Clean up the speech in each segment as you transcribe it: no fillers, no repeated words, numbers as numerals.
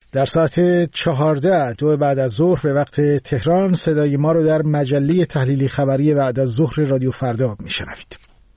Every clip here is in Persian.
در ساعت 14 بعد از ظهر به وقت تهران صدای ما رو در مجله تحلیلی خبری بعد از ظهر رادیو فردا میشنوید.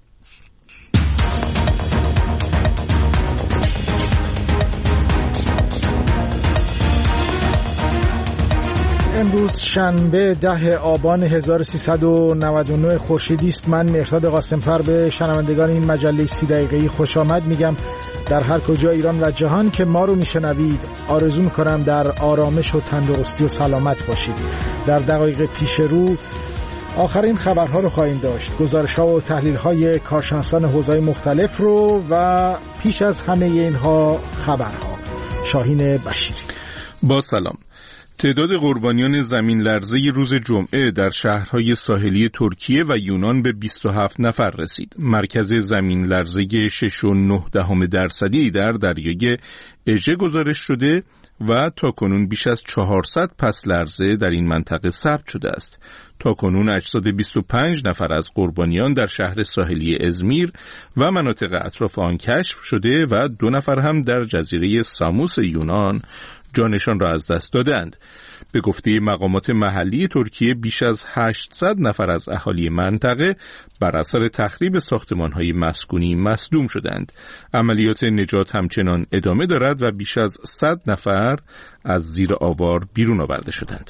امروز شنبه 10 آبان 1399 خورشیدی است. من مهرداد قاسمفر به شنوندگان این مجله 30 دقیقه‌ای خوش آمد میگم. در هر کجا ایران و جهان که ما رو میشنوید آرزو میکنم در آرامش و تندرستی و سلامت باشید. در دقایق پیش رو آخرین خبرها رو خواهیم داشت، گزارش‌ها و تحلیل‌های کارشناسان حوزه‌های مختلف رو و پیش از همه اینها خبرها. شاهین بشیری. با سلام. تعداد قربانیان زمین لرزه روز جمعه در شهرهای ساحلی ترکیه و یونان به 27 نفر رسید. مرکز زمین لرزه 6.9% در دریای اژه گزارش شده و تاکنون بیش از 400 پس لرزه در این منطقه ثبت شده است. تاکنون اجساد 25 نفر از قربانیان در شهر ساحلی ازمیر و مناطق اطراف آن کشف شده و 2 نفر هم در جزیره ساموس یونان جانشان را از دست دادند. به گفته مقامات محلی ترکیه بیش از 800 نفر از اهالی منطقه بر اثر تخریب ساختمان‌های مسکونی مصدوم شدند. عملیات نجات همچنان ادامه دارد و بیش از 100 نفر از زیر آوار بیرون آورده شدند.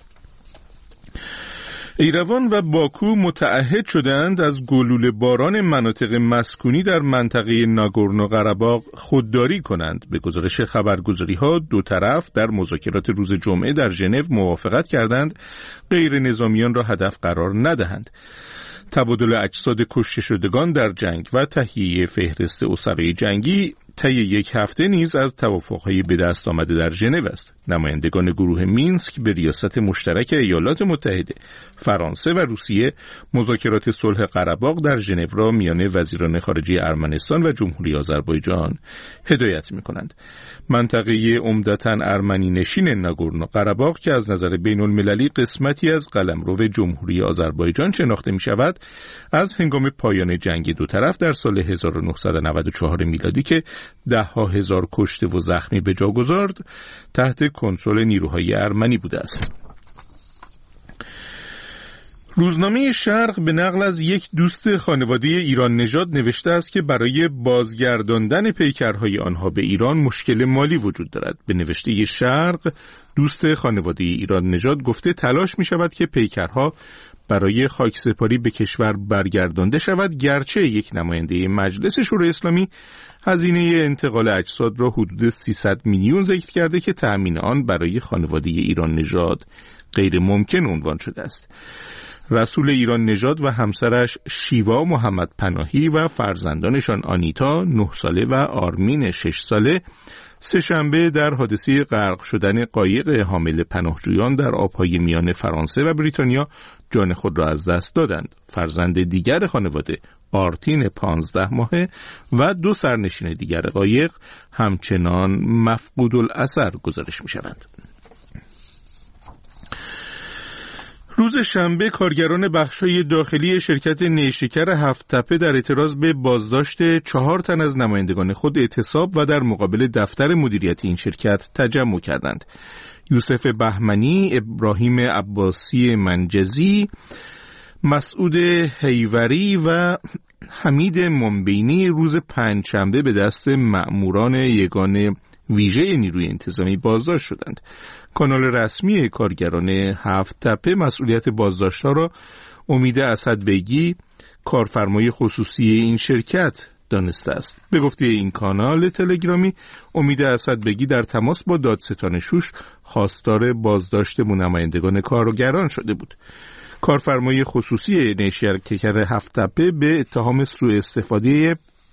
ایروان و باکو متعهد شدند از گلوله باران مناطق مسکونی در منطقه ناگورنو قره‌باغ خودداری کنند. به گزارش خبرگزاری‌ها دو طرف در مذاکرات روز جمعه در ژنو موافقت کردند غیر نظامیان را هدف قرار ندهند. تبادل اجساد کشته شدگان در جنگ و تهیه فهرست اسرای جنگی طی یک هفته نیز از توافق‌های به دست آمده در ژنو است. نمایندگان گروه مینسک به ریاست مشترک ایالات متحده، فرانسه و روسیه مذاکرات صلح قره‌باغ در ژنو را میان وزیران خارجه ارمنستان و جمهوری آذربایجان هدایت می‌کنند. منطقه عمدتاً ارمنی نشین ناگورنو قره‌باغ که از نظر بین‌المللی قسمتی از قلمرو جمهوری آذربایجان شناخته می‌شود، از هنگام پایان جنگ دو طرف در سال 1994 میلادی که ده‌ها هزار کشته و زخمی به جا گذارد، تحت کنترل نیروهای ارمنی بوده است. روزنامه شرق به نقل از یک دوست خانواده ایران نژاد نوشته است که برای بازگرداندن پیکرهای آنها به ایران مشکل مالی وجود دارد. به نوشته شرق، دوست خانواده ایران نژاد گفته تلاش می شود که پیکرها برای خاکسپاری به کشور برگردانده شود، گرچه یک نماینده مجلس شورای اسلامی هزینه انتقال اجساد را حدود 300 میلیون ذکر کرده که تأمین آن برای خانواده ایران نژاد غیر ممکن عنوان شده است. رسول ایران نژاد و همسرش شیوا محمد پناهی و فرزندانشان آنیتا 9 ساله و آرمین 6 ساله سه‌شنبه در حادثه غرق شدن قایق حامل پناهجویان در آبهای میان فرانسه و بریتانیا جان خود را از دست دادند. فرزند دیگر خانواده آرتین 15 ماهه و 2 سرنشین دیگر قایق همچنان مفقود الاثر گزارش می شوند. روز شنبه کارگران بخش‌های داخلی شرکت نیشکر هفت‌تپه در اعتراض به بازداشت 4 تن از نمایندگان خود اعتصاب و در مقابل دفتر مدیریت این شرکت تجمع کردند. یوسف بهمنی، ابراهیم عباسی منجزی، مسعود حیوری و حمید منبینی روز پنجشنبه به دست مأموران یگان ویژه نیروی انتظامی بازداشت شدند. کانال رسمی کارگران هفت‌تپه مسئولیت بازداشت‌ها را امید اسدبگی، کارفرمای خصوصی این شرکت دانسته است. به گفته این کانال تلگرامی، امید اسدبگی در تماس با دادستان شوش خواستار بازداشت نمایندگان کارگران شده بود. کارفرمای خصوصی نیشکر هفت‌تپه به اتهام سوء استفاده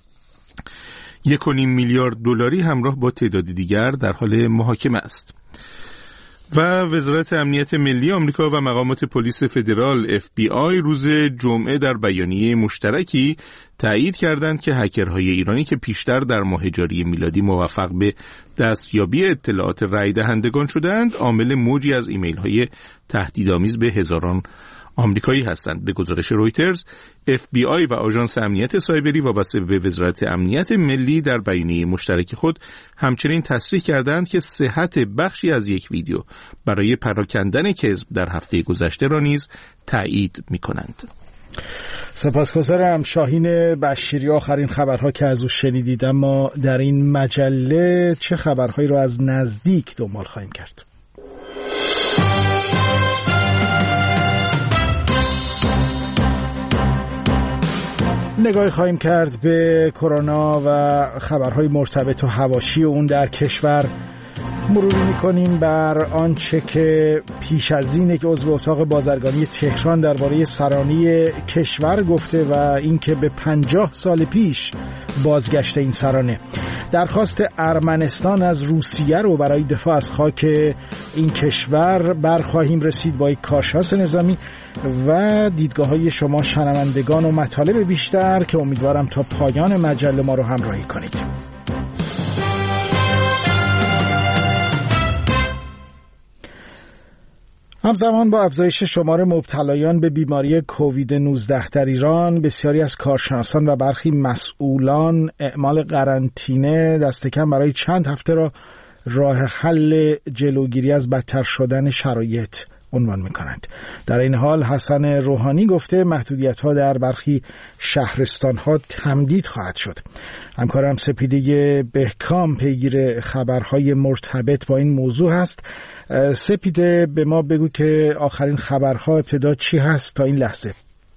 1.5 میلیارد دلاری همراه با تعداد دیگر در حال محاکمه است. و وزارت امنیت ملی آمریکا و مقامات پلیس فدرال FBI روز جمعه در بیانیه مشترکی تایید کردند که هکرهای ایرانی که پیشتر در ماه جاری میلادی موفق به دستیابی اطلاعات رای دهندگان شدند، عامل موجی از ایمیل‌های تهدیدآمیز به هزاران آمریکایی هستند. به گزارش رویترز، FBI و آژانس امنیت سایبری وابسته به وزارت امنیت ملی در بیانیه مشترک خود همچنین تصریح کردند که صحت بخشی از یک ویدیو برای پراکندن کذب در هفته گذشته را نیز تایید می‌کنند. سپاسگزارم شاهین بشیری. آخرین خبرها که از او شنیدید، اما در این مجله چه خبرهایی را از نزدیک دنبال خواهیم کرد؟ نگاهی خواهیم کرد به کرونا و خبرهای مرتبط و حواشی اون در کشور. مروری می‌کنیم بر آنچه که پیش از این یک عضو اتاق بازرگانی تهران درباره سرانه کشور گفته و اینکه به 50 سال پیش بازگشت این سرانه. درخواست ارمنستان از روسیه رو برای دفاع از خاک این کشور برخواهیم رسید با یک کارشناس نظامی و دیدگاه‌های شما شنوندگان و مطالب بیشتر که امیدوارم تا پایان مجله ما رو همراهی کنید. همزمان با افزایش شمار مبتلایان به بیماری کووید 19 در ایران، بسیاری از کارشناسان و برخی مسئولان اعمال قرنطینه دست کم برای چند هفته را راه حل جلوگیری از بدتر شدن شرایط عنوان می‌کنند. در این حال حسن روحانی گفته محدودیت‌ها در برخی شهرستان‌ها تمدید خواهد شد. همکارم سپیده بهکام پیگیر خبرهای مرتبط با این موضوع هست. سپیده، به ما بگو که آخرین خبرها ابتدا چی هست تا این لحظه؟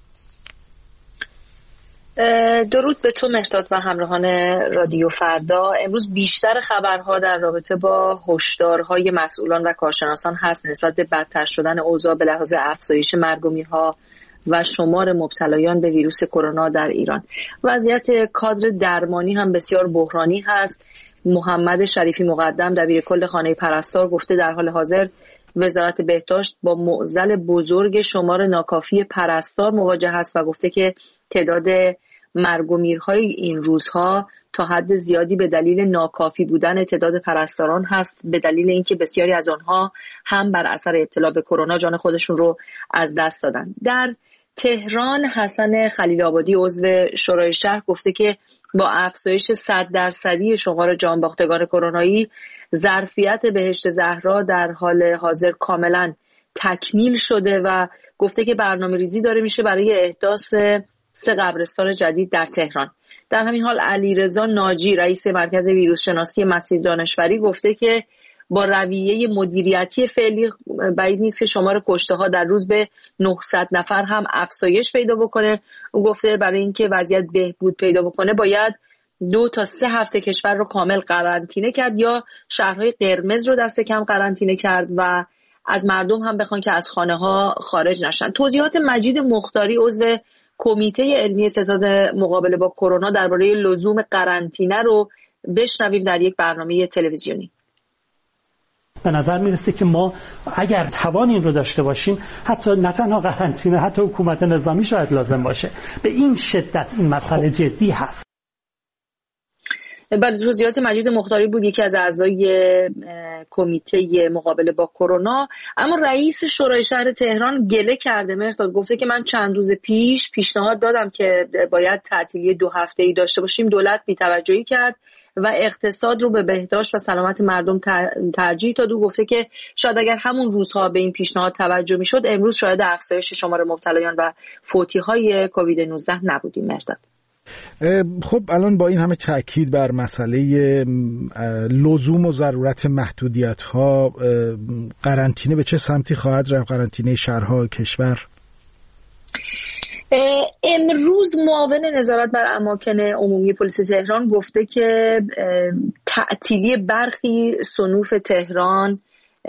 درود به تو مهرداد و همراهان رادیو فردا. امروز بیشتر خبرها در رابطه با هشدارهای مسئولان و کارشناسان هست نسبت به بدتر شدن اوضاع به لحاظ افزایش مرگ و میرها و شمار مبتلایان به ویروس کرونا در ایران. وضعیت کادر درمانی هم بسیار بحرانی هست. محمد شریفی مقدم دبیرکل خانه پرستار گفته در حال حاضر وزارت بهداشت با معضل بزرگ شمار ناکافی پرستار مواجه است و گفته که تعداد مرگ و میرهای این روزها تا حد زیادی به دلیل ناکافی بودن تعداد پرستاران هست، به دلیل اینکه بسیاری از آنها هم بر اثر ابتلا به کرونا جان خودشون رو از دست دادن. در تهران حسن خلیل آبادی عضو شورای شهر گفته که با افزایش 100% شمار جانباختگان کرونایی، ظرفیت بهشت زهرا در حال حاضر کاملا تکمیل شده و گفته که برنامه‌ریزی داره میشه برای احداث 3 قبرستان جدید در تهران. در همین حال علیرضا ناجی رئیس مرکز ویروس شناسی مسجد دانشوری گفته که با رویه مدیریتی فعلی بعید نیست که شمار کشته‌ها در روز به 900 نفر هم افزایش پیدا بکنه. او گفته برای اینکه وضعیت بهبود پیدا بکنه باید 2 تا 3 هفته کشور رو کامل قرنطینه کرد یا شهرهای قرمز رو دست کم قرنطینه کرد و از مردم هم بخوان که از خانه‌ها خارج نشن. توضیحات مجید مختاری عضو کمیته علمی ستاد مقابله با کرونا درباره لزوم قرنطینه رو بشنویم در یک برنامه تلویزیونی. به نظر میرسه که ما اگر توان این رو داشته باشیم حتی نه تنها قرنطینه، حتی حکومت نظامی شاید لازم باشه. به این شدت این مسئله جدی هست. بله، توضیحات مجید مختاری بود، یکی از اعضای کمیته مقابله با کرونا. اما رئیس شورای شهر تهران گله کرده مهرداد، گفته که من چند روز پیش پیشنهاد دادم که باید تعطیلی 2 هفته‌ای داشته باشیم، دولت بی‌توجهی کرد و اقتصاد رو به بهداشت و سلامت مردم ترجیح داد. او گفته که شاید اگر همون روزها به این پیشنهاد توجه میشد امروز شاید افزایش شمار مبتلایان و فوتی‌های کووید 19 نبودیم مهرداد. خب الان با این همه تاکید بر مسئله لزوم و ضرورت محدودیت‌ها، قرنطینه به چه سمتی خواهد رفت؟ قرنطینه شهرها کشور؟ امروز معاون نظارت بر اماکن عمومی پلیس تهران گفته که تعطیلی برخی صنوف تهران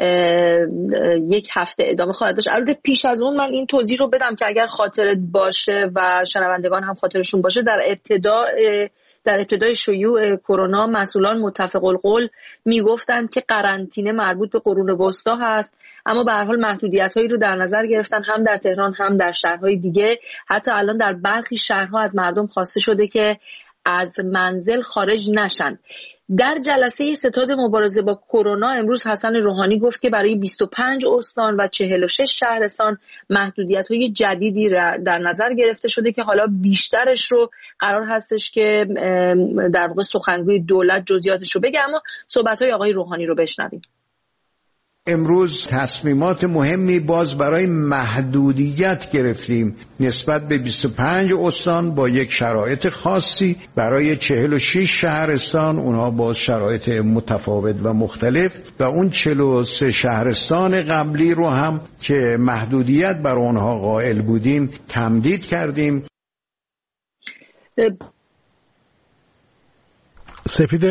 1 هفته ادامه خواهد داشت. البته پیش از اون من این توضیح رو بدم که اگر خاطرت باشه و شنوندگان هم خاطرشون باشه، در ابتدای شیوع کرونا مسئولان متفق القول میگفتند که قرنطینه مربوط به قرون وسطا هست، اما به هر حال محدودیت‌هایی رو در نظر گرفتن هم در تهران هم در شهرهای دیگه. حتی الان در برخی شهرها از مردم خواسته شده که از منزل خارج نشن. در جلسه ستاد مبارزه با کرونا امروز حسن روحانی گفت که برای 25 استان و 46 شهرستان محدودیت‌های جدیدی در نظر گرفته شده که حالا بیشترش رو قرار هستش که در واقع سخنگوی دولت جزئیاتش رو بگه، اما صحبت‌های آقای روحانی رو بشنویم. امروز تصمیمات مهمی باز برای محدودیت گرفتیم نسبت به 25 استان با یک شرایط خاصی، برای 46 شهرستان اونها با شرایط متفاوت و مختلف، و اون 43 شهرستان قبلی رو هم که محدودیت بر اونها قائل بودیم تمدید کردیم. سپیده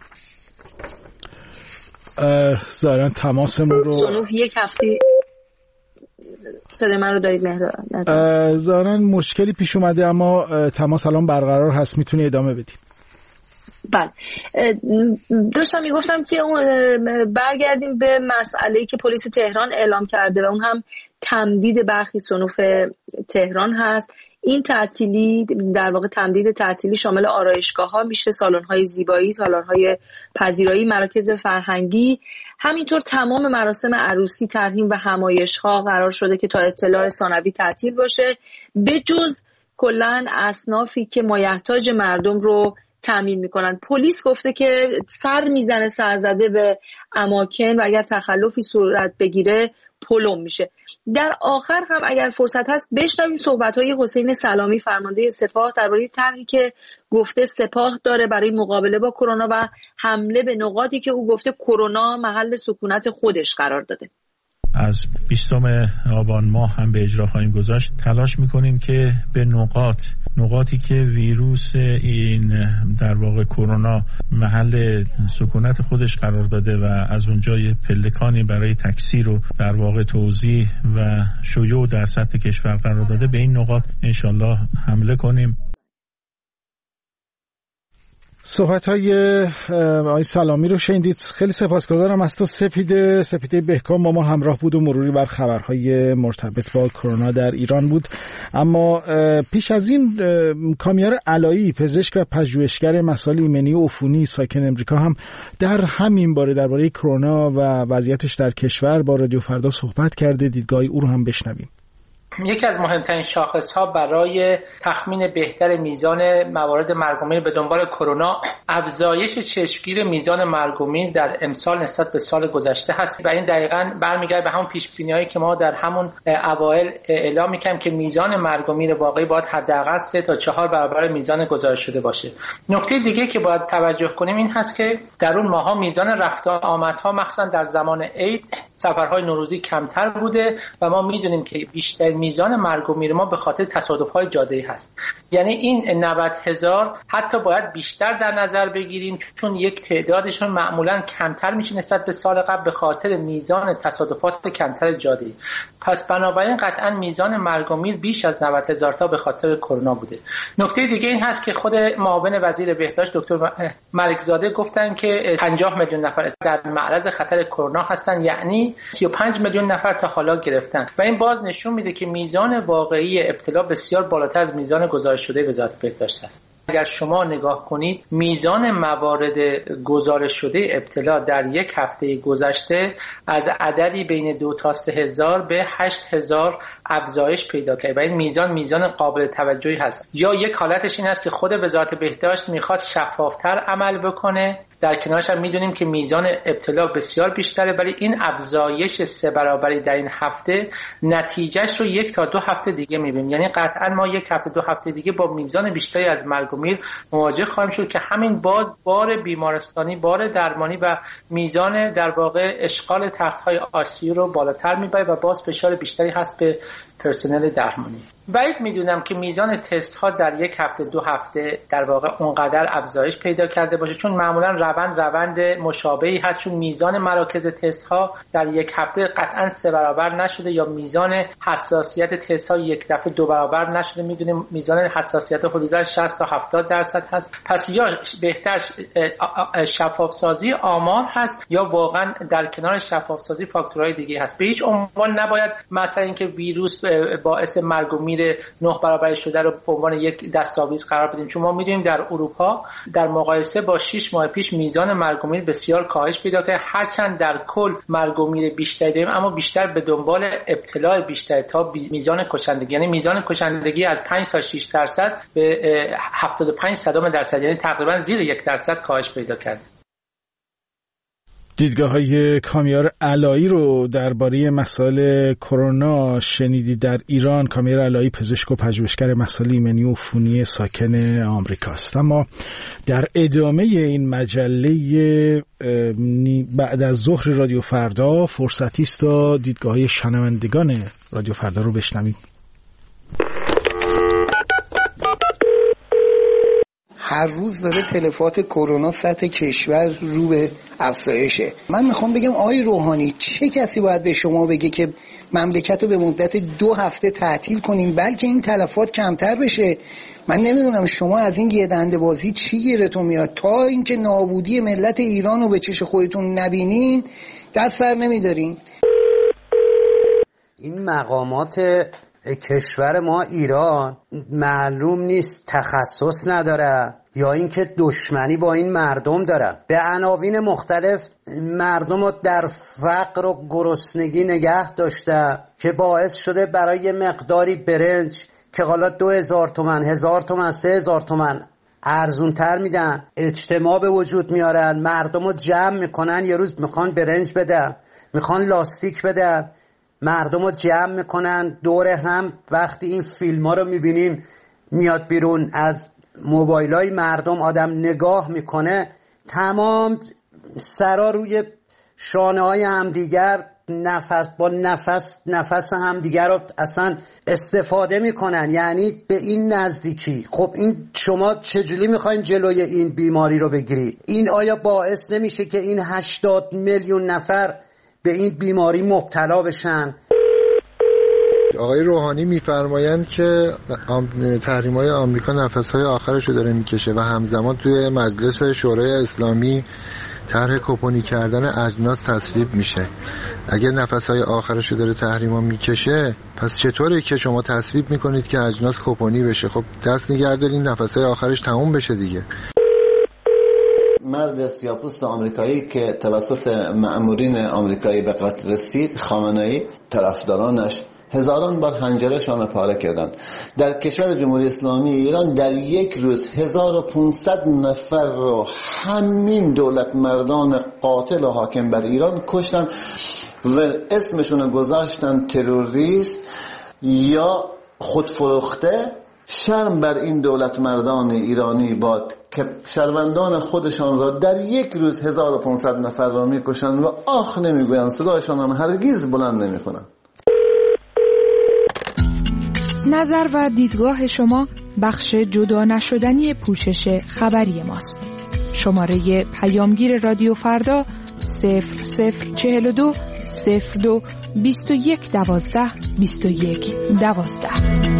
ظاهرا تماسمون رو سنوف یک هفته صدای من رو دارید مهداد؟ ظاهرا مشکلی پیش اومده اما تماس الان برقرار هست، میتونی ادامه بدی. بله، داشتم میگفتم که برگردیم به مسئله‌ای که پلیس تهران اعلام کرده و اون هم تمدید برخی صنوف تهران هست. این تعطیلی در واقع تمدید تعطیلی شامل آرایشگاه‌ها میشه، سالن‌های زیبایی، تالارهای پذیرایی، مراکز فرهنگی، همینطور تمام مراسم عروسی، ترحیم و همایش‌ها قرار شده که تا اطلاع ثانوی تعطیل باشه، به جز کلاً اصنافی که مایحتاج مردم رو تامین میکنن. پلیس گفته که سر میزنه سرزده به اماکن و اگر تخلفی صورت بگیره پلم میشه. در آخر هم اگر فرصت هست بشنویم صحبت‌های حسین سلامی فرمانده سپاه درباره طرحی که گفته سپاه داره برای مقابله با کرونا و حمله به نقاطی که او گفته کرونا محل سکونت خودش قرار داده. از 20 آبان ماه هم به اجرا خواهیم گذاشت. تلاش میکنیم که به نقاطی که ویروس این در واقع کرونا محل سکونت خودش قرار داده و از اونجا یه پلکانی برای تکثیر و در واقع توزیع و شیوع در سطح کشور قرار داده، به این نقاط انشالله حمله کنیم. صحبت‌های آقای سلامی رو شنیدید. خیلی سپاسگزارم از تو سپیده بهکام با ما همراه بود و مروری بر خبرهای مرتبط با کرونا در ایران بود. اما پیش از این کامیار علایی پزشک و پژوهشگر مسائل ایمنی و عفونی ساکن امریکا هم در همین باره درباره کرونا و وضعیتش در کشور با رادیو فردا صحبت کرده. دیدگاه او رو هم بشنویم. یکی از مهمترین شاخص‌ها برای تخمین بهتر میزان موارد مرگومیر به دنبال کرونا افزایش چشمگیر میزان مرگومیر در امسال نسبت به سال گذشته هست و این دقیقاً برمیگرده به همون پیش‌بینی‌هایی که ما در همون اوایل اعلام می‌کردیم که میزان مرگومیر واقعی باید حداقل 3 تا 4 برابر میزان گزارش شده باشه. نکته دیگه که باید توجه کنیم این هست که در اون ماه‌ها میزان رفت و آمدها مخصوصاً در زمان عید، سفرهای نوروزی کمتر بوده و ما می‌دونیم که بیشتر میزان مرگ و میر ما به خاطر تصادف‌های جاده‌ای هست. یعنی این 90,000 حتی باید بیشتر در نظر بگیریم چون یک تعدادشون معمولاً کمتر میشه نسبت به سال قبل به خاطر میزان تصادفات کمتر جاده‌ای. پس بنابراین قطعاً میزان مرگ و میر بیش از 90,000 تا به خاطر کرونا بوده. نکته دیگه این هست که خود معاون وزیر بهداشت دکتر ملکزاده گفتن که 50 میلیون نفر در معرض خطر کرونا هستن، یعنی 35 میلیون نفر تا حالا گرفتن و این باز نشون میده که میزان واقعی ابتلا بسیار بالاتر از میزان گزارش شده وزارت بهداشت است. اگر شما نگاه کنید میزان موارد گزارش شده ابتلا در یک هفته گذشته از عددی بین 2 تا 3,000 به 8,000 افزایش پیدا کرد و این میزان قابل توجهی هست. یا یک حالتش این است که خود وزارت بهداشت میخواد شفافتر عمل بکنه، در کنارش هم میدونیم که میزان ابتلا بسیار بیشتره، ولی این افزایش 3 برابری در این هفته نتیجهش رو 1 تا 2 هفته دیگه میبینیم. یعنی قطعا ما 1 هفته 2 هفته دیگه با میزان بیشتری از مرگ و میر مواجه خواهیم شد که همین بار بیمارستانی، بار درمانی و میزان در واقع اشغال تخت‌های آی‌سی رو بالاتر میبره و باز فشار بیشتری هست به پرسنل درمانی. بعید میدونم که میزان تست ها در 1 هفته 2 هفته در واقع اونقدر افزایش پیدا کرده باشه، چون معمولا روند مشابهی هست، چون میزان مراکز تست ها در 1 هفته قطعا 3 برابر نشده یا میزان حساسیت تست ها 1 دفعه 2 برابر نشده. میدونیم میزان حساسیت حدودا 60 تا 70% هست. پس یا بهتر شفاف سازی آمار هست یا واقعا در کنار شفاف سازی فاکتورهای دیگه هست. به هیچ عنوان نباید مثلا اینکه ویروس باعث مرگ و میر 9 برابر شده رو به عنوان یک دستاویز قرار بدیم، چون ما می‌دونیم در اروپا در مقایسه با 6 ماه پیش میزان مرگ و میر بسیار کاهش پیدا کرده. هرچند در کل مرگ و میر بیشتری داریم اما بیشتر به دنبال ابتلاع بیشتر تا میزان کشندگی، یعنی میزان کشندگی از 5 تا 6% به 75% یعنی تقریبا زیر 1% کاهش پیدا کرده. دیدگاه‌های کامیار علایی رو درباره مسائل کرونا شنیدید. در ایران کامیار علایی پزشک و پژوهشگر مسائل ایمنی و عفونی ساکن آمریکاست. اما در ادامه این مجله بعد از ظهر رادیو فردا فرصتی است تا دیدگاه‌های شنوندگان رادیو فردا رو بشنویم. هر روز داره تلفات کرونا سطح کشور رو به افزایشه. من میخوام بگم آقای روحانی، چه کسی باید به شما بگه که مملکت رو به مدت 2 هفته تعطیل کنیم بلکه این تلفات کمتر بشه؟ من نمیدونم شما از این گردنده بازی چی گیرتون میاد؟ تا اینکه نابودی ملت ایران رو به چش خودتون نبینین دست بر نمیدارین. این مقامات کشور ما ایران معلوم نیست تخصص نداره یا اینکه دشمنی با این مردم داره. به عناوین مختلف مردم رو در فقر و گرسنگی نگه داشته که باعث شده برای مقداری برنج که حالا 2000 تومان 1000 تومان 3000 تومان ارزون تر میدن اجتماع به وجود میارن، مردم رو جمع میکنن. یه روز میخوان برنج بدن، میخوان لاستیک بدن، مردم رو جمع میکنن دور هم. وقتی این فیلم ها رو میبینیم میاد بیرون از موبایل های مردم، آدم نگاه میکنه تمام سرا روی شانه های همدیگر نفس همدیگر رو اصلا استفاده میکنن، یعنی به این نزدیکی. خب این شما چجوری میخواین جلوی این بیماری رو بگیری؟ این آیا باعث نمیشه که این 80 میلیون نفر به این بیماری مبتلا بشن؟ آقای روحانی میفرمایند که تحریم‌های آمریکا نفس‌های آخرش رو داره میکشه و همزمان توی مجلس شورای اسلامی طرح کوپنی کردن اجناس تصویب میشه. اگر نفس‌های آخرش رو داره تحریما میکشه، پس چطوره که شما تصویب میکنید که اجناس کوپنی بشه؟ خب دست نگه دارین نفس‌های آخرش تموم بشه دیگه. مرد سیاه‌پوست آمریکایی که توسط مأمورین آمریکایی به قتل رسید، خامنه‌ای، طرفدارانش هزاران بار حنجره‌شان را پاره کردند. در کشور جمهوری اسلامی ایران در یک روز 1500 نفر رو همین دولت مردان قاتل و حاکم بر ایران کشتن و اسمشون رو گذاشتن تروریست یا خودفروخته. شرم بر این دولت مردان ایرانی باد که شهروندان خودشان را در یک روز 1500 نفر را میکشند و آخ نمیگویند، صدایشان هم هرگز بلند نمیکنند. نظر و دیدگاه شما بخش جدا نشدنی پوشش خبری ماست. شماره پیامگیر رادیو فردا 0042 02 21 12 21 12.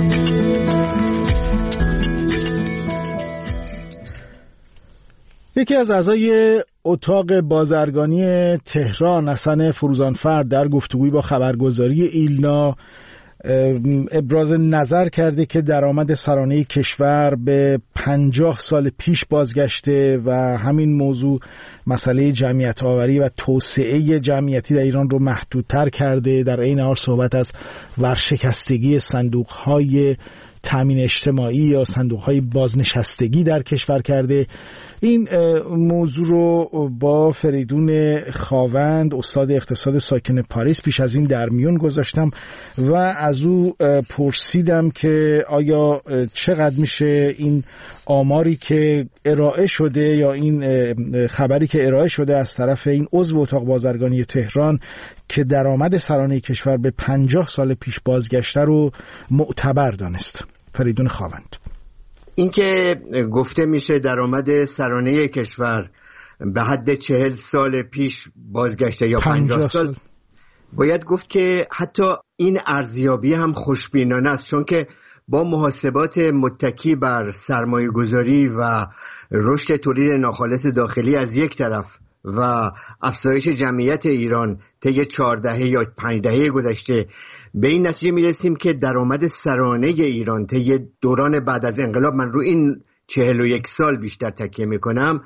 یکی از اعضای اتاق بازرگانی تهران، حسن فروزانفرد، در گفتگویی با خبرگزاری ایلنا ابراز نظر کرده که درآمد سرانه کشور به 50 سال پیش بازگشته و همین موضوع مسئله جمعیت آوری و توسعه جمعیتی در ایران رو محدودتر کرده. در این حال صحبت از ورشکستگی صندوق‌های تامین اجتماعی یا صندوق‌های بازنشستگی در کشور کرده. این موضوع رو با فریدون خاوند، استاد اقتصاد ساکن پاریس، پیش از این در میون گذاشتم و از او پرسیدم که آیا چقدر میشه این آماری که ارائه شده یا این خبری که ارائه شده از طرف این عضو اتاق بازرگانی تهران که درآمد سرانه کشور به 50 سال پیش بازگشته رو معتبر دانست. فریدون خاوند: این که گفته میشه درآمد سرانه کشور به حد 40 سال پیش بازگشته یا 50 سال، باید گفت که حتی این ارزیابی هم خوشبینانه است، چون که با محاسبات متکی بر سرمایه گذاری و رشد تولید ناخالص داخلی از یک طرف و افزایش جمعیت ایران طی 4 دهه یا 5 دهه گذشته، به این نتیجه میرسیم که درآمد سرانه ایران طی دوران بعد از انقلاب، من رو این 41 سال بیشتر تکیه میکنم،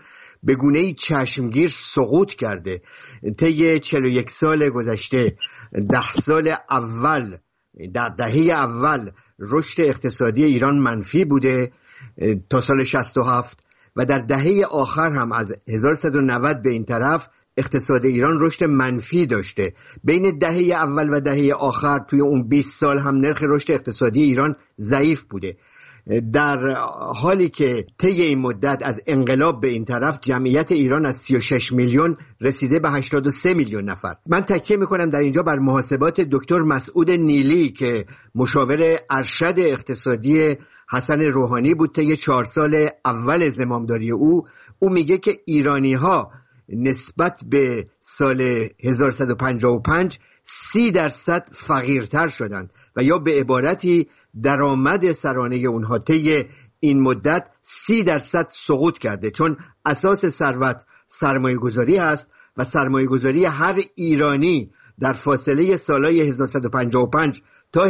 به گونه‌ای چشمگیر سقوط کرده. طی 41 سال گذشته 10 سال اول، در دهه اول رشد اقتصادی ایران منفی بوده تا سال 67 و در دهه آخر هم از 1190 به این طرف اقتصاد ایران رشد منفی داشته. بین دهه اول و دهه آخر توی اون 20 سال هم نرخ رشد اقتصادی ایران ضعیف بوده، در حالی که طی این مدت از انقلاب به این طرف جمعیت ایران از 36 میلیون رسیده به 83 میلیون نفر. من تکیه میکنم در اینجا بر محاسبات دکتر مسعود نیلی که مشاور ارشد اقتصادی حسن روحانی بود طی 4 سال اول زمامداری او میگه که ایرانی ها نسبت به سال 1155 30% فقیرتر شدند و یا به عبارتی درآمد سرانه اونها طی این مدت 30% سقوط کرده، چون اساس ثروت سرمایه گذاری هست و سرمایه گذاری هر ایرانی در فاصله سالهای 1155 تا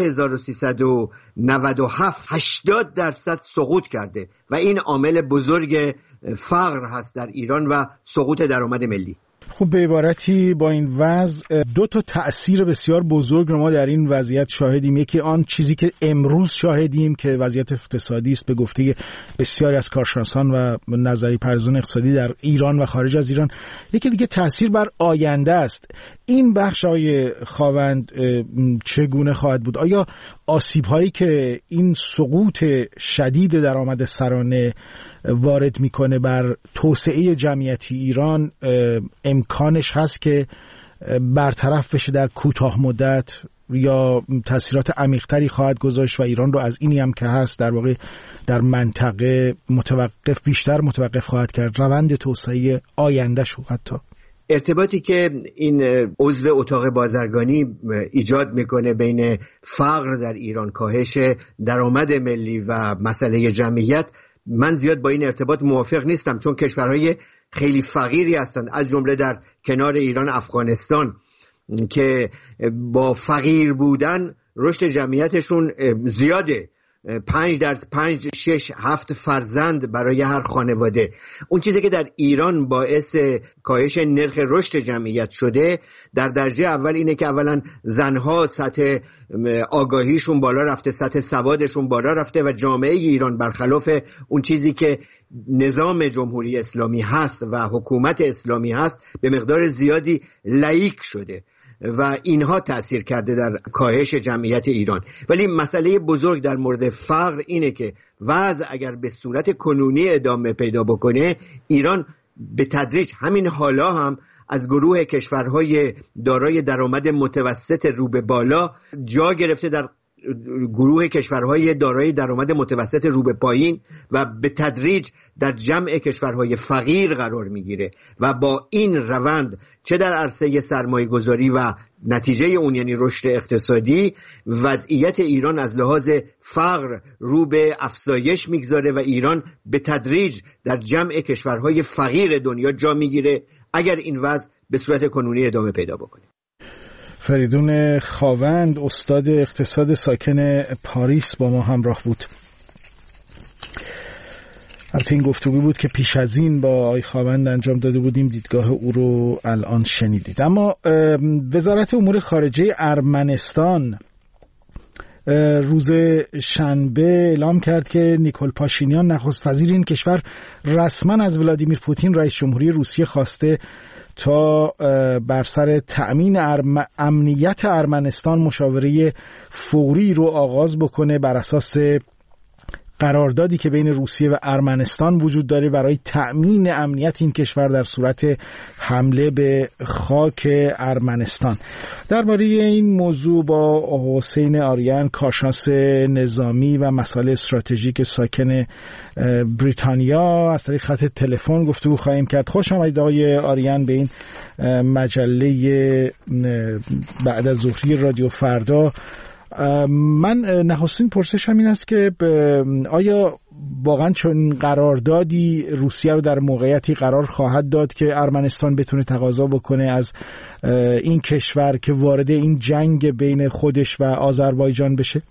1397 80% سقوط کرده و این عامل بزرگ فقر هست در ایران و سقوط درآمد ملی. خب به عبارتی با این وضع 2 تأثیر بسیار بزرگ رو ما در این وضعیت شاهدیم. یکی آن چیزی که امروز شاهدیم که وضعیت اقتصادی است به گفته بسیاری از کارشناسان و نظری پردازان اقتصادی در ایران و خارج از ایران. یکی دیگه تأثیر بر آینده است. این بخش های خاوند چگونه خواهد بود؟ آیا آسیب هایی که این سقوط شدید درآمد سرانه وارد میکنه بر توسعه جمعیتی ایران امکانش هست که برطرف بشه در کوتاه مدت یا تاثیرات عمیق‌تری خواهد گذاشت و ایران رو از اینی هم که هست در واقع در منطقه بیشتر متوقف خواهد کرد روند توسعه آینده شو؟ حتی ارتباطی که این عضو اتاق بازرگانی ایجاد میکنه بین فقر در ایران، کاهش درآمد ملی و مسئله جمعیت، من زیاد با این ارتباط موافق نیستم، چون کشورهای خیلی فقیری هستند، از جمله در کنار ایران افغانستان که با فقیر بودن رشد جمعیتشون زیاده، 5 6 7 فرزند برای هر خانواده. اون چیزی که در ایران باعث کاهش نرخ رشد جمعیت شده در درجه اول اینه که اولا زنها سطح آگاهیشون بالا رفته، سطح سوادشون بالا رفته و جامعه ایران برخلاف اون چیزی که نظام جمهوری اسلامی هست و حکومت اسلامی هست به مقدار زیادی لایک شده و اینها تأثیر کرده در کاهش جمعیت ایران. ولی مسئله بزرگ در مورد فقر اینه که وضع اگر به صورت کنونی ادامه پیدا بکنه، ایران به تدریج همین حالا هم از گروه کشورهای دارای درآمد متوسط رو به بالا جا گرفته در گروه کشورهای دارای درآمد متوسط رو به پایین و به تدریج در جمع کشورهای فقیر قرار میگیره و با این روند چه در عرصه سرمایه گذاری و نتیجه اون یعنی رشد اقتصادی، وضعیت ایران از لحاظ فقر رو به افزایش میگذاره و ایران به تدریج در جمع کشورهای فقیر دنیا جا میگیره اگر این وضع به صورت کنونی ادامه پیدا بکنه. فریدون خاوند، استاد اقتصاد ساکن پاریس، با ما همراه بود. البته این گفتگو بود که پیش از این با آقای خاوند انجام داده بودیم، دیدگاه او رو الان شنیدید. اما وزارت امور خارجه ارمنستان روز شنبه اعلام کرد که نیکول پاشینیان نخست وزیر این کشور رسما از ولادیمیر پوتین رئیس جمهوری روسیه خواسته تا بر سر تأمین امنیت ارمنستان مشاوره فوری رو آغاز بکنه بر اساس قراردادی که بین روسیه و ارمنستان وجود داره برای تأمین امنیت این کشور در صورت حمله به خاک ارمنستان. درباره این موضوع با حسین آریان، کارشناس نظامی و مسائل استراتژیک ساکن بریتانیا، از طریق خط تلفن گفتگو خواهیم کرد. خوش آمدید آقای آریان به این مجله بعد از ظهری رادیو فردا. من نخستین پرسش همین است که آیا واقعا چون قراردادی روسیه رو در موقعیتی قرار خواهد داد که ارمنستان بتونه تقاضا بکنه از این کشور که وارد این جنگ بین خودش و آذربایجان بشه؟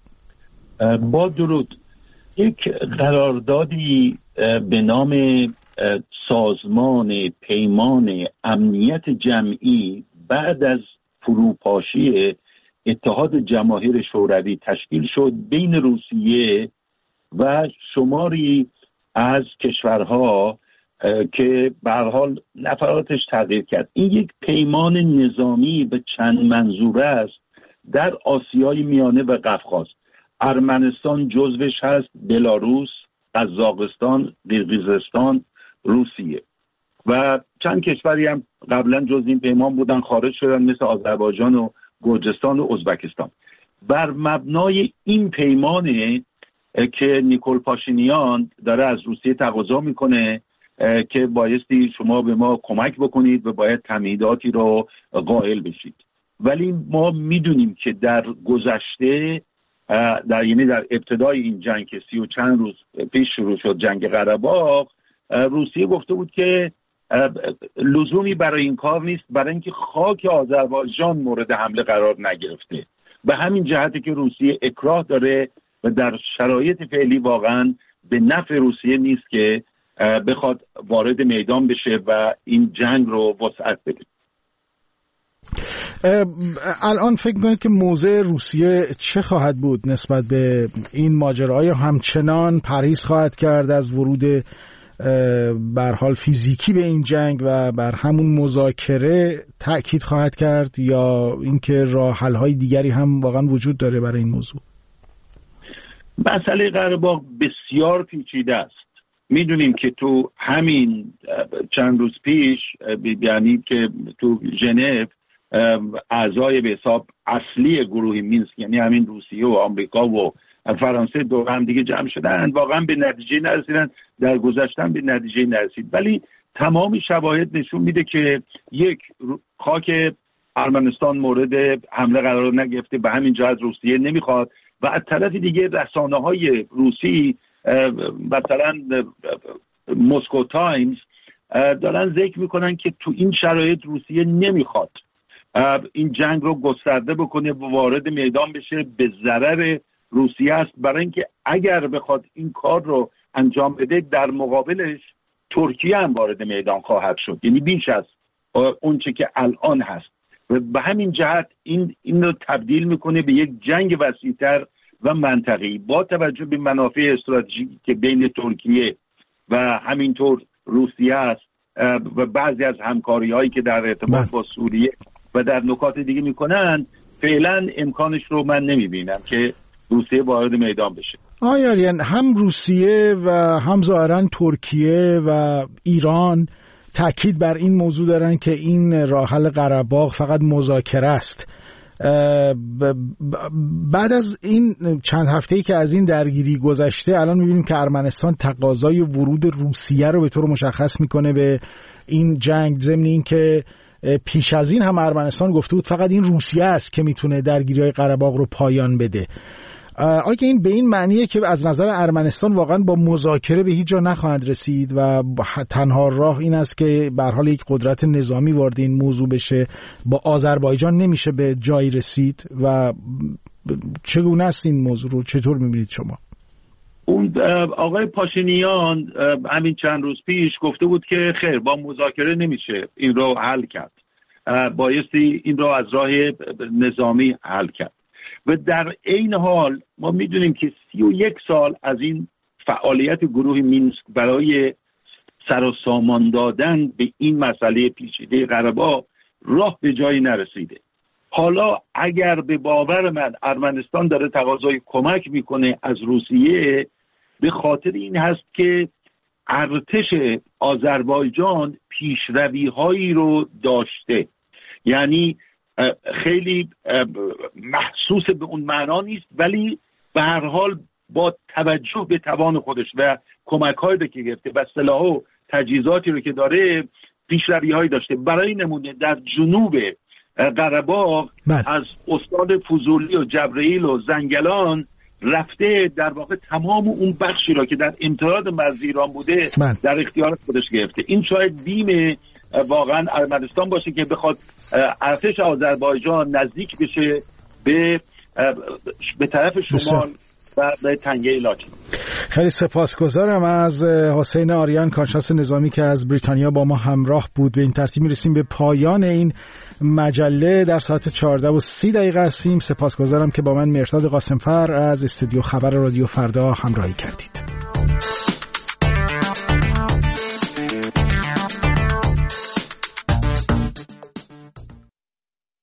با درود، یک قراردادی به نام سازمان پیمان امنیت جمعی بعد از فروپاشی اتحاد جماهیر شوروی تشکیل شد بین روسیه و شماری از کشورها که به هر حال نفراتش تغییر کرد. این یک پیمان نظامی به چند منظوره است در آسیای میانه و قفقاز. ارمنستان جزوش هست، بلاروس، قزاقستان، قرقیزستان، روسیه و چند کشوری هم قبلا جز این پیمان بودن خارج شدن مثل آذربایجان و گرجستان و ازبکستان. بر مبنای این پیمانه که نیکول پاشینیان داره از روسیه تقاضا میکنه که بایستی شما به ما کمک بکنید و باید تمهیداتی رو قائل بشید. ولی ما میدونیم که در گذشته در ابتدای این جنگ که 30 و چند روز پیش شروع شد جنگ قره باغ، روسیه گفته بود که لزومی برای این کار نیست برای اینکه خاک آذربایجان مورد حمله قرار نگرفته. به همین جهته که روسیه اکراه داره و در شرایط فعلی واقعا به نفع روسیه نیست که بخواد وارد میدان بشه و این جنگ رو وسعت بده. الان فکر می‌کنید که موضع روسیه چه خواهد بود نسبت به این ماجرای؟ همچنان پرهیز خواهد کرد از ورود به هر حال فیزیکی به این جنگ و بر همون مذاکره تأکید خواهد کرد یا اینکه راه حل‌های دیگری هم واقعا وجود داره برای این موضوع؟ مسئله قره باغ بسیار پیچیده است. میدونیم که تو همین چند روز پیش، یعنی که تو ژنو اعضای به حساب اصلی گروه مینسک، یعنی همین روسیه و آمریکا و فرانسه دور هم دیگه جمع شدن، واقعا به نتیجه نرسیدن، در گذشتن به نتیجه نرسید. ولی تمام شواهد نشون میده که یک، خاک ارمنستان مورد حمله قرار نگرفته، به همین جهت روسیه نمیخواد و از طرف دیگه رسانه‌های روسی مثلا مسکو تایمز دارن ذکر میکنن که تو این شرایط روسیه نمیخواد این جنگ رو گسترده بکنه و وارد میدان بشه، به ضرر روسیه است، برای اینکه اگر بخواد این کار رو انجام بده در مقابلش ترکیه هم وارد میدان خواهد شد، یعنی بیش از اون چه که الان هست و به همین جهت این رو تبدیل میکنه به یک جنگ وسیع‌تر و منطقه‌ای با توجه به منافع استراتژیکی که بین ترکیه و همینطور روسیه است و بعضی از همکاری‌هایی که در ارتباط با سوریه و در نکات دیگه میکنن. فعلا امکانش رو من نمیبینم که روسیه وارد میدان بشه. آیارین، هم روسیه و هم ظاهرا ترکیه و ایران تاکید بر این موضوع دارن که این راه حل قره باغ فقط مذاکره است. بعد از این چند هفته‌ای که از این درگیری گذشته، الان می‌بینیم که ارمنستان تقاضای ورود روسیه رو به طور مشخص میکنه به این جنگ، ضمن این که پیش از این هم ارمنستان گفته بود فقط این روسیه است که میتونه درگیری‌های قره باغ رو پایان بده. آیا این به این معنیه که از نظر ارمنستان واقعا با مذاکره به هیچ جا نخواهد رسید و تنها راه این است که به هر حال یک قدرت نظامی وارد این موضوع بشه، با آذربایجان نمیشه به جایی رسید؟ و چگونه است این موضوع رو چطور میبینید شما؟ اون آقای پاشینیان همین چند روز پیش گفته بود که خیر، با مذاکره نمیشه این رو حل کرد، بایستی این رو از راه نظامی حل کرد. و در این حال ما میدونیم که 31 سال از این فعالیت گروه مینسک برای سر و سامان دادن به این مسئله پیچیده قره باغ راه به جایی نرسیده. حالا اگر به باور من ارمنستان داره تقاضای کمک میکنه از روسیه، به خاطر این هست که ارتش آذربایجان پیشروی هایی رو داشته، یعنی خیلی محسوس به اون معنا نیست، ولی به هر حال با توجه به توان خودش و کمک‌هایی که گرفته و سلاح و تجهیزاتی رو که داره پیشروی‌هایی داشته. برای نمونه در جنوب قره باغ از استان فضولی و جبرئیل و زنگلان رفته در واقع تمام اون بخشی را که در امتداد مرز ایران بوده در اختیار خودش گرفته. این شاید بیم واقعا ارمنستان باشه که بخواد ارتش آذربایجان نزدیک بشه به طرف شمال و به تنگه لاک. خیلی سپاسگزارم از حسین آریان، کارشناس نظامی که از بریتانیا با ما همراه بود. به این ترتیب میرسیم به پایان این مجله. در ساعت 14:30 هستیم. سپاسگزارم که با من مهرداد قاسمفر از استودیو خبر رادیو فردا همراهی کردید.